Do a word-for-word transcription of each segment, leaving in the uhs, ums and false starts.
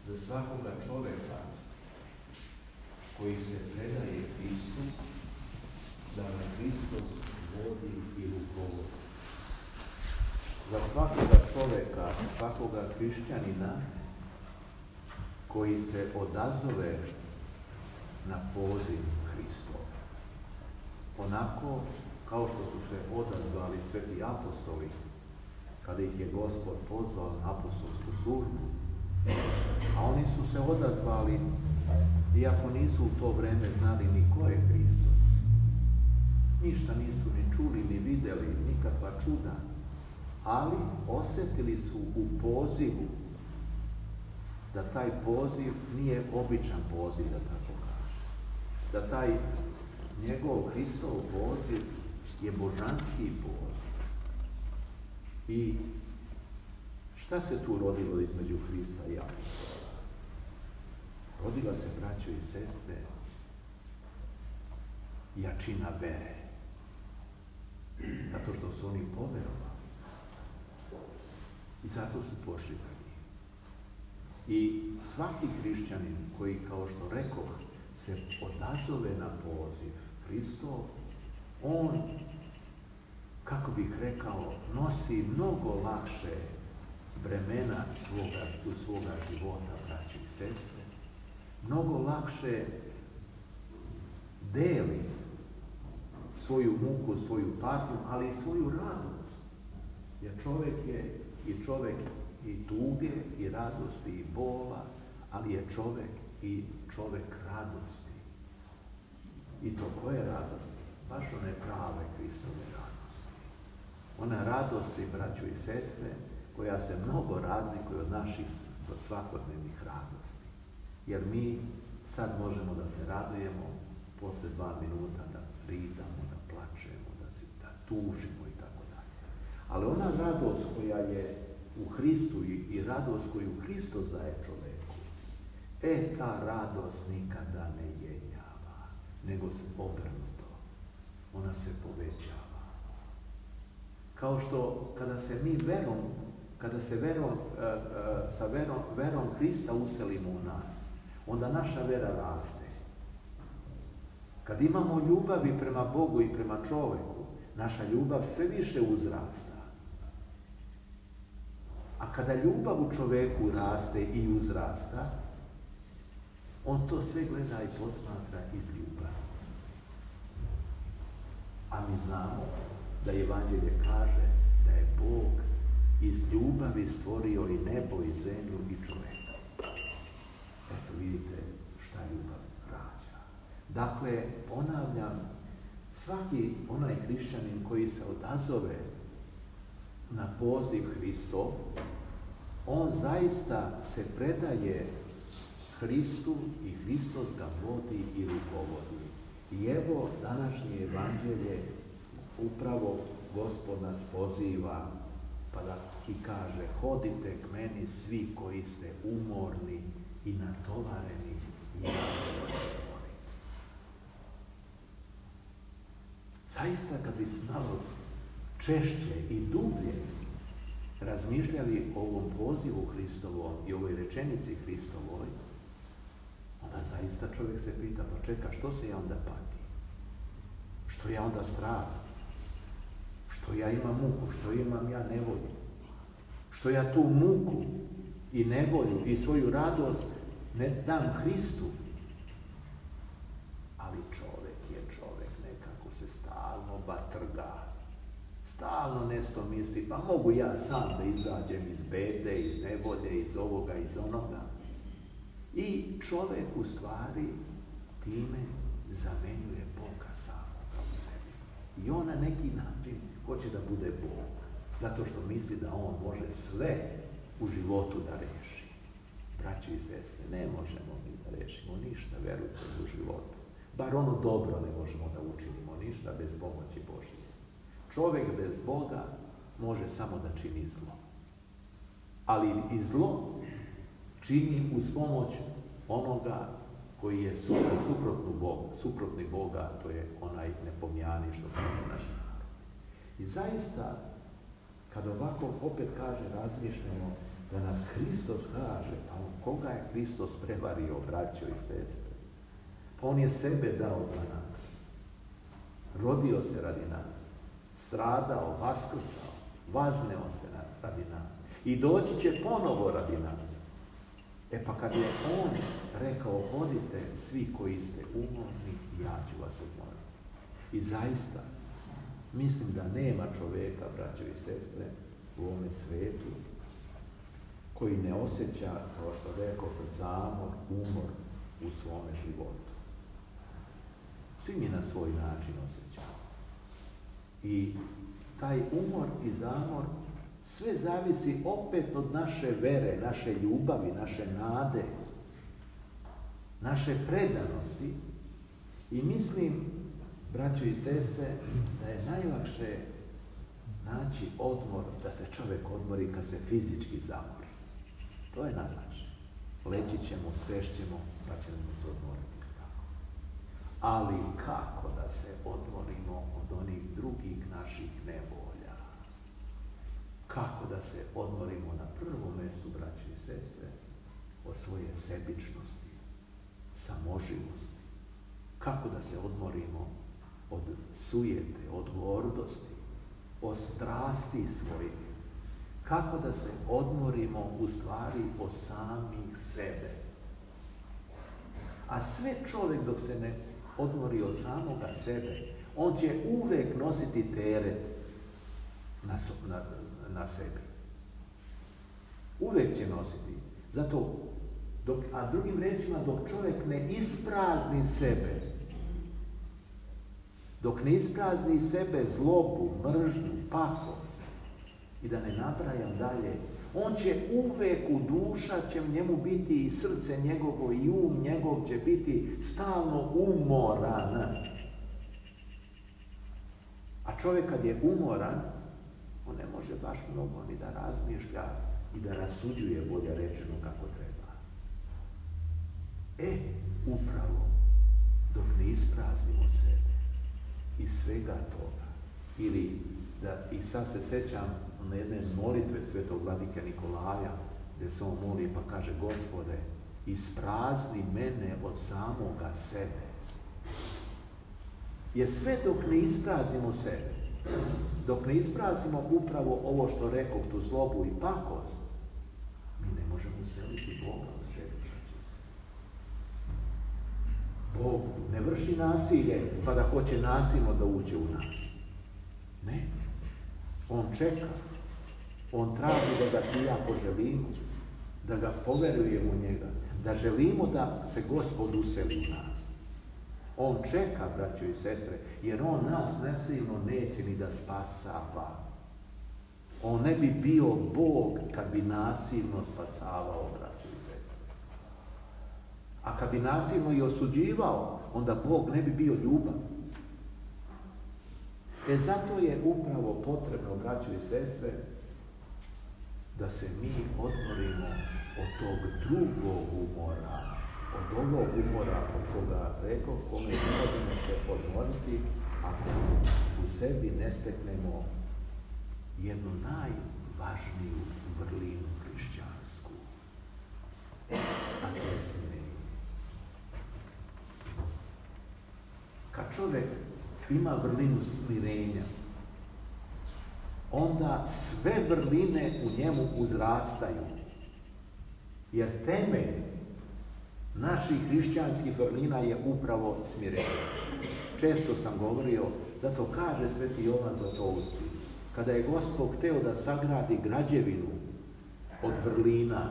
za svakoga čoveka koji se predaje Hristu, da ga Hristos vodi i rukovodi. Za svakoga čoveka, svakoga hrišćanina koji se odazove na poziv Hristov. Onako kao što su se odazvali sveti apostoli kada ih je Gospod pozvao na apostolsku službu, a oni su se odazvali iako nisu u to vreme znali ni ko je Hristos. Ništa nisu ni čuli, ni vidjeli, nikakva čuda, ali osjetili su u pozivu da taj poziv nije običan poziv, da tako kaže. Da taj njegov Hristov poziv je božanski poziv. I šta se tu rodilo između Hrista i apostola? Rodila se, braćo i sestre, jačina vere. Zato što su oni poverovali. I zato su pošli za njim. I svaki hrišćanin koji, kao što rekao, se odazove na poziv Hristov, on, kako bih rekao, nosi mnogo lakše bremena svoga, u svoga života, braći i sestre. Mnogo lakše deli svoju muku, svoju patnju, ali i svoju radost. Jer čovjek je i čovjek i tuge, i radosti, i bola, ali je čovjek i čovjek radosti. I to koje radosti? Baš one prave Hristove radosti. Ona radosti, braćo i sestre, koja se mnogo razlikuje od naših svakodnevnih radosti. Jer mi sad možemo da se radujemo, posle dva minuta da ridamo, da plačemo, da, se, da tužimo i tako dalje. Ali ona radost koja je u Hristu i, i radost koju Hristos daje čoveku, e ta radost nikada ne jenjava, nego se obrnuto. Ona se povećava. Kao što kada se mi verom, kada se verom, e, e, sa verom, verom Hrista uselimo u nas, onda naša vera raste. Kad imamo ljubavi prema Bogu i prema čoveku, naša ljubav sve više uzrasta. A kada ljubav u čoveku raste i uzrasta, on to sve gleda i posmatra iz ljubavi. A mi znamo da Evanđelje kaže da je Bog iz ljubavi stvorio i nebo i zemlju i čoveka. Eto vidite šta ljubav rađa. Dakle, ponavljam, svaki onaj hrišćanin koji se odazove na poziv Hristov, on zaista se predaje Hristu i Hristos ga vodi i rukovodi. I evo današnje evanđelje upravo Gospod nas poziva pa da i kaže: hodite k meni svi koji ste umorni i natovareni i ja ću vas odmoriti. Zaista kad bi se malo češće i dublje razmišljali o ovom pozivu Hristovom i ovoj rečenici Hristovoj, onda zaista čovjek se pita: pa čeka, što se ja onda pati? Što ja onda stradam? Što ja imam muku? Što imam ja nevolju? Što ja tu muku i nevolju i svoju radost ne dam Hristu? Ali čovjek je čovjek, nekako se stalno batrga. Stalno nešto misli: pa mogu ja sam da izađem iz bede, iz nevolje, iz ovoga, iz onoga. I čovjek u stvari time zamenjuje Boga samoga u sebi. I on na neki način hoće da bude Bog, zato što misli da on može sve u životu da reši. Braći i sestre, ne možemo mi da rešimo ništa, verujte, u životu. Bar ono dobro ne možemo da učinimo ništa bez pomoći Božje. Čovjek bez Boga može samo da čini zlo. Ali i zlo čini uz pomoć onoga koji je suprotni Boga, suprotni Boga, to je onaj nepomijani, što kaže naš narod. I zaista, kad ovako opet kaže, razmišljamo, da nas Hristos kaže, pa koga je Hristos prevario, braćo i sestre? Pa on je sebe dao za nas. Rodio se radi nas. Stradao, vaskrsao, vazneo se radi nas. I doći će ponovo radi nas. E pa kad je on rekao, odite svi koji ste umorni, ja ću vas odmoriti. I zaista, mislim da nema čovjeka, braćo i sestre, u ovome svetu, koji ne osjeća, kao što rekao, zamor, umor u svome životu. Svi mi na svoj način osjećamo. I taj umor i zamor sve zavisi opet od naše vere, naše ljubavi, naše nade, naše predanosti. I mislim, braćo i sestre, da je najlakše naći odmor, da se čovjek odmori kad se fizički zamori. To je najlakše. Leći ćemo, sešćemo, pa ćemo se odmoriti. Ali kako da se odmorimo od onih drugih naših nevolja? Kako da se odmorimo na prvom mjestu, braći i sestre, od svoje sebičnosti, samoživosti? Kako da se odmorimo od sujete, od gordosti, od strasti svojih? Kako da se odmorimo u stvari od samih sebe? A sve čovjek dok se ne odmori od samoga sebe, on će uvijek nositi teret na, na, na sebi. Uvijek će nositi. Zato, dok, a drugim riječima, dok čovjek ne isprazni sebe, dok ne isprazni sebe zlobu, mržnju, pakost, i da ne nabrajam dalje, on će uvijek u duša će njemu biti i srce njegovo i um njegov će biti stalno umoran. A čovjek kad je umoran, on ne može baš mnogo ni da razmišlja i da rasuđuje, bolje rečeno, kako treba. E, upravo, dok ne ispraznimo sebe i svega toga, ili da, i sad se sećam na jedne molitve svetog vladike Nikolaja, gdje se on moli pa kaže, Gospode, isprazni mene od samoga sebe. Jer sve dok ne ispraznimo sebe, dok ne ispraznimo upravo ovo što rekao, tu zlobu i pakost, mi ne možemo useliti Boga u sebi. Bog ne vrši nasilje pa da hoće nasilno da uđe u nas. Ne. On čeka. On traži da ga ti ja poželimo, da ga poverujemo u njega, da želimo da se Gospod useli u nas. On čeka, braćo i sestre, jer on nas nasilno neće ni da spasava. On ne bi bio Bog kad bi nasilno spasavao, braćo i sestre. A kad bi nasilno i osuđivao, onda Bog ne bi bio ljubav. E zato je upravo potrebno, braćo i sestre, da se mi odmorimo od tog drugog umora, od ovog umora, od koga rekao, kome ne možemo se odmoriti, ako u sebi ne steknemo jednu najvažniju vrlinu hrišćansku, a to je smirenje. Kad čovjek ima vrlinu smirenja, onda sve vrline u njemu uzrastaju. Jer temelj naših hrišćanskih vrlina je upravo smirenje. Često sam govorio, zato kaže sveti Jovan Zlatousti, kada je Gospod hteo da sagradi građevinu od vrlina,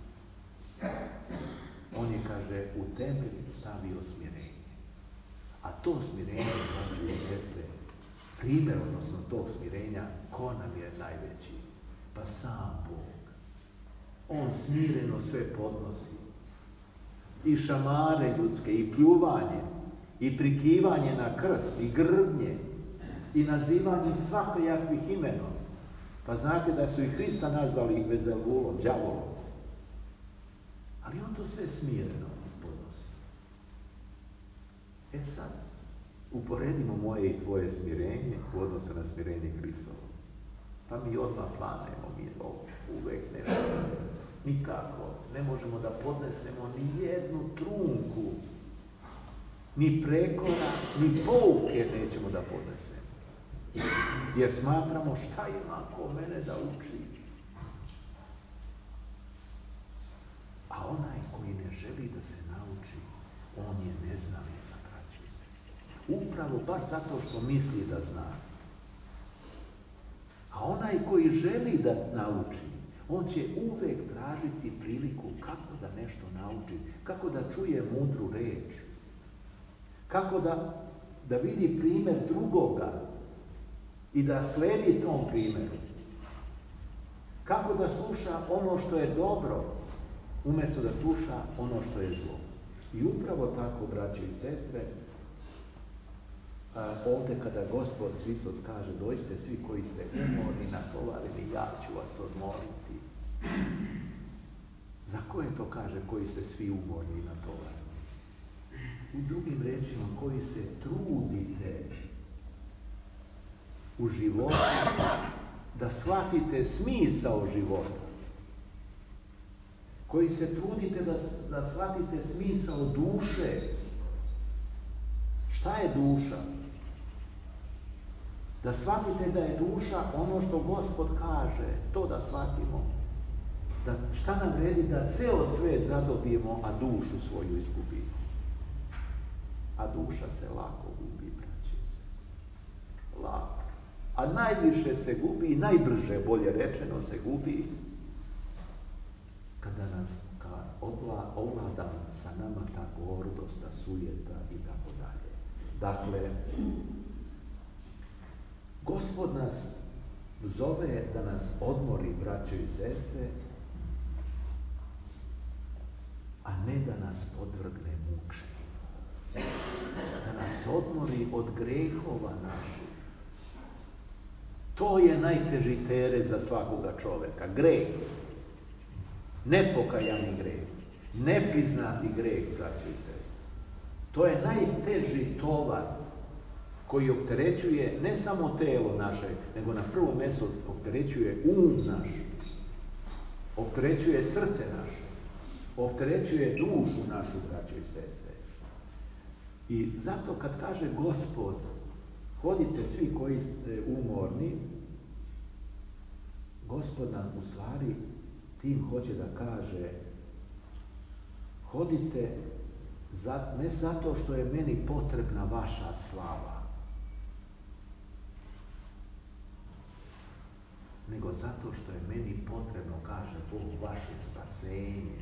on je, kaže, u temelj stavio smirenje. A to smirenje, znači i sestre, primjer, odnosno tog smirenja, ko nam je najveći? Pa sam Bog. On smireno sve podnosi. I šamare ljudske, i pljuvanje, i prikivanje na krst, i grdnje, i nazivanje svakojakvih imenom. Pa znate da su i Hrista nazvali Vezebulom, đavolom. Ali on to sve smireno podnosi. E sad, uporedimo moje i tvoje smirenje u odnosu na smirenje Hristovo. Pa mi odmah planemo, mi uvek nešto, nikako, ne možemo da podnesemo ni jednu trunku, ni prekora, ni pouke nećemo da podnesemo. Jer smatramo šta ima ko mene da uči. A onaj koji ne želi da se nauči, on je neznalica, braćo i sestre. Upravo baš zato što misli da zna. A onaj koji želi da nauči, on će uvek tražiti priliku kako da nešto nauči, kako da čuje mudru reč, kako da, da vidi primjer drugoga i da sledi tom primjeru. Kako da sluša ono što je dobro, umjesto da sluša ono što je zlo. I upravo tako, braće i sestre, ovdje kada Gospod Hristos kaže dođite svi koji ste umorni, natovareni, ja ću vas odmoriti. Za koje to kaže koji ste svi umorni i natovareni? U drugim rečima, koji se trudite u životu da shvatite smisao života. Koji se trudite da, da shvatite smisao duše. Šta je duša? Da shvatite da je duša ono što Gospod kaže, to da shvatimo. Da, šta nam vredi da ceo svet zadobijemo, a dušu svoju izgubimo. A duša se lako gubi, braće i sestre. Lako. A najviše se gubi, najbrže, bolje rečeno, se gubi kada nas ovla, ovlada sa nama ta gordost, ta sujeta i tako dalje. Dakle, Gospod nas zove da nas odmori, braćo i sestre, a ne da nas podvrgne mučenju. Da nas odmori od grehova naših. To je najteži teret za svakoga čoveka. Greh. Nepokajani greh. Nepriznati greh, braćo i sestre. To je najteži tovar koji opterećuje ne samo telo naše, nego na prvo mjesto opterećuje um naš, opterećuje srce naše, opterećuje dušu našu, braćo i sestre. I zato kad kaže Gospod, hodite svi koji ste umorni, Gospod nam u stvari tim hoće da kaže, hodite za, ne zato što je meni potrebna vaša slava, nego zato što je meni potrebno, kaže Bog, vaše spasenje.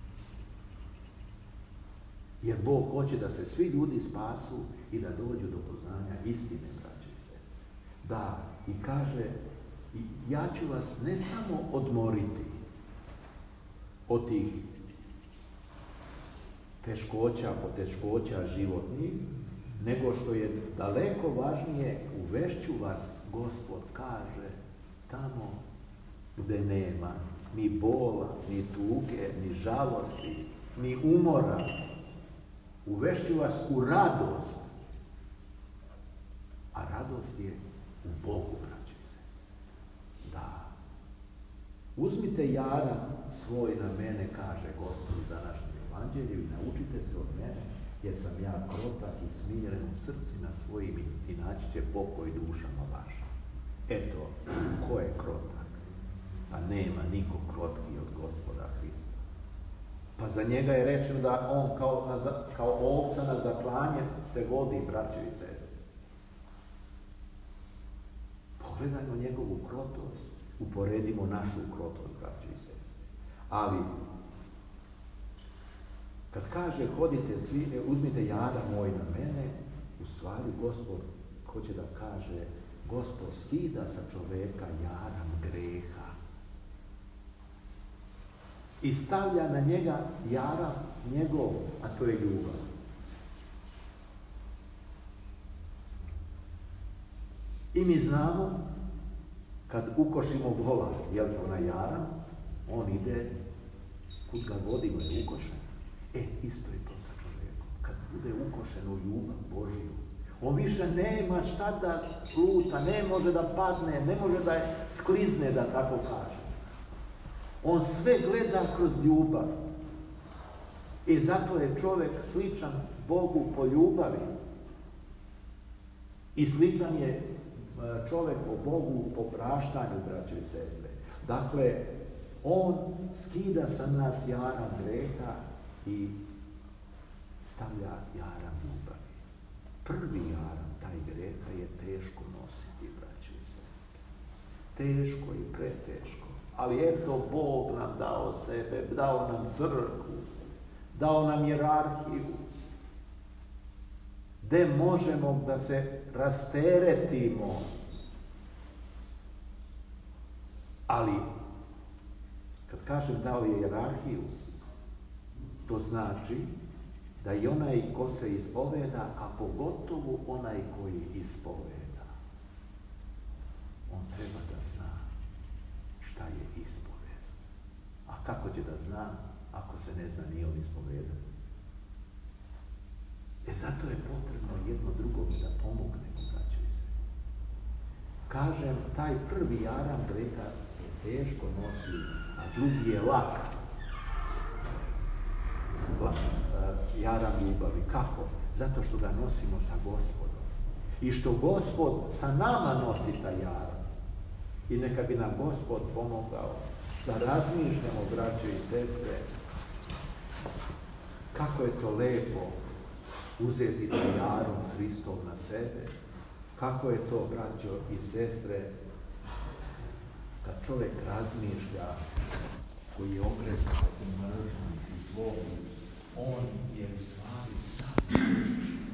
Jer Bog hoće da se svi ljudi spasu i da dođu do poznanja istine, braće i sestre. Da, i kaže, ja ću vas ne samo odmoriti od tih teškoća, poteškoća životnih, nego što je daleko važnije, uvešću vas, Gospod kaže, tamo gde nema ni bola, ni tuge, ni žalosti, ni umora. Uvešću vas u radost. A radost je u Bogu, braćo i sestre. Da. Uzmite jaram svoj na mene, kaže Gospod u današnjem evanđelju, i naučite se od mene, jer sam ja krotak i smiren u srcima svojim i naći će pokoj dušama vašim. Eto, ko je krotak? Pa nema niko krotki od Gospoda Hrista. Pa za njega je rečeno da on kao, na, kao ovca na zaklanje se vodi, braćo i sestre. Pogledajmo njegovu krotost, uporedimo našu krotost, braćo i sestre. Ali, kad kaže hodite svi, uzmite jara moj na mene, u stvari Gospod hoće da kaže, Gospod skida sa čoveka jaram greha i stavlja na njega jaram njegov, a to je ljubav. I mi znamo, kad ukošimo vola, jel to na jaram, on ide kud ga vodimo, je ukošen. E, isto je to sa čovjekom. Kad bude ukošen u ljubav Božiju, On više nema šta da luta, ne može da padne, ne može da sklizne, da tako kaže. On sve gleda kroz ljubav. I zato je čovjek sličan Bogu po ljubavi. I sličan je čovjek po Bogu po praštanju, braće i sestre. Dakle, on skida sa nas jaram greha i stavlja jaram ljubavi. Prvi jaram, taj greha, je teško nositi, braće i sestre. Teško i preteško. Ali eto, Bog nam dao sebe, dao nam crkvu, dao nam hijerarhiju, gde možemo da se rasteretimo. Ali, kad kažem dao je hijerarhiju, to znači da i onaj ko se ispoveda, a pogotovo onaj koji ispoveda, on treba da zna šta je ispovest. A kako će da zna ako se ne zna ni on ispovedati? E zato je potrebno jedno drugom da pomogne, braćo i sestre. Kažem, taj prvi jaram greha se teško nosi, a drugi je lak. Jaram ljubavi. Kako? Zato što ga nosimo sa Gospodom. I što Gospod sa nama nosi taj jaram. I neka bi nam Gospod pomogao da razmišljamo, braće i sestre, kako je to lepo uzeti taj jarom Hristov na sebe. Kako je to, braćo i sestre, kad čovjek razmišlja, koji je obrezan u mržnju i zlobu, on je u stvari sam